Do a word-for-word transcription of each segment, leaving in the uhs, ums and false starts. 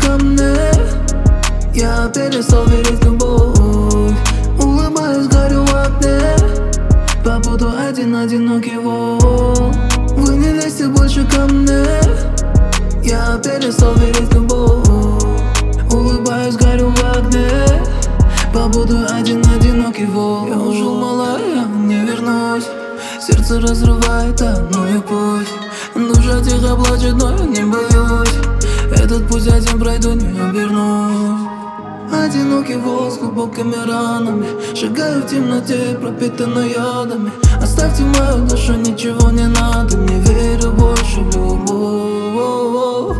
ко мне. Я перестал верить в любовь. Улыбаюсь, горю в окне. Побуду один, одинокий волк. Вы не лезьте больше ко мне. Я перестал верить в любовь. Улыбаюсь, горю в огне. Побуду один, одинокий волк. Я ушел, малая, не вернусь. Сердце разрывает, а ну и пусть. Душа тихо плачет, но я не боюсь. Этот путь один пройду, не обернусь. Одинокий волк с глубокими ранами. Шагаю в темноте, пропитанной ядами. Оставьте мою душу, ничего не надо. Не верю больше в любовь.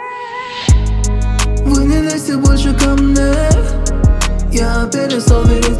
Вы не лезьте больше ко мне. Я перестал верить